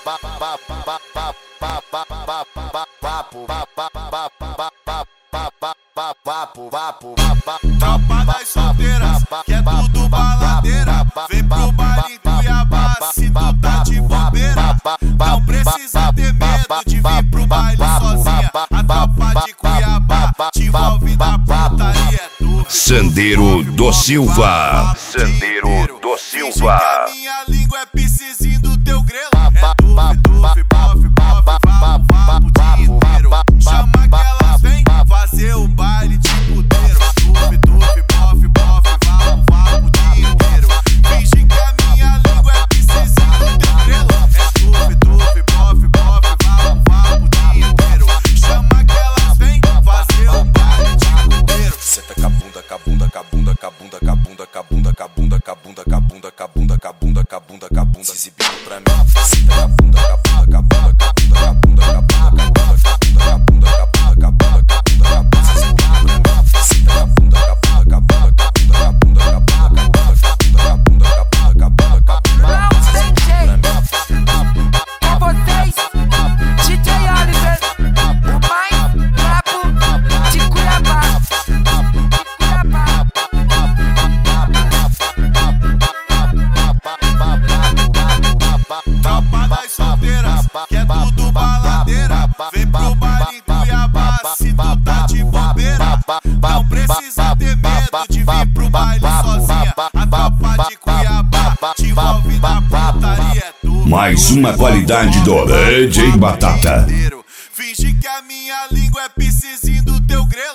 Tropa das solteiras, que é tudo baladeira. Vem pro baile em Cuiabá, se tu tá de bobeira. Não precisa ter medo de vir pro baile sozinha. A tropa de Cuiabá te envolve na putaria. Sandeiro do Silva. Sandeiro do Silva. Finge que a minha língua é piscizinho do teu grelo. É tufi, bof, vapo o dia inteiro. Chama que elas vêm fazer o baile de puteiro. Tufi, bof, vapo o dia inteiro. Finge que a minha língua é piscizinho do teu grelo. É tufi, bof, vapo o dia inteiro. Chama que elas vêm fazer o baile de puteiro. Senta cabunda, cabunda, cabunda, cabunda, cabunda, cabunda, cabunda, cabunda, cabunda, cabunda, cabunda, cabunda, cabunda, se exibindo pra mim. Senta cabunda, cabunda, cabunda, cabunda, cabunda, cabunda, cabunda, cabunda, cabunda, cabunda, cabunda, cabunda, se exibindo pra mim. Senta cabunda, cabunda, cabunda, cabunda, cabunda, cabunda, cabunda, cabunda, cabunda, cabunda, cabunda, se exibindo pra mim. Com vocês, DJ Oliver, o mais brabo de Cuiabá. Tropa das solteiras, que é tudo baladeira. Vem pro baile em Cuiabá, se tu tá de bobeira. Não precisa ter medo de vir pro baile sozinha. A tropa de Cuiabá te envolve na putaria. Mais uma qualidade do DJ Batata. Finge que a minha língua é piscizinho do teu grelo.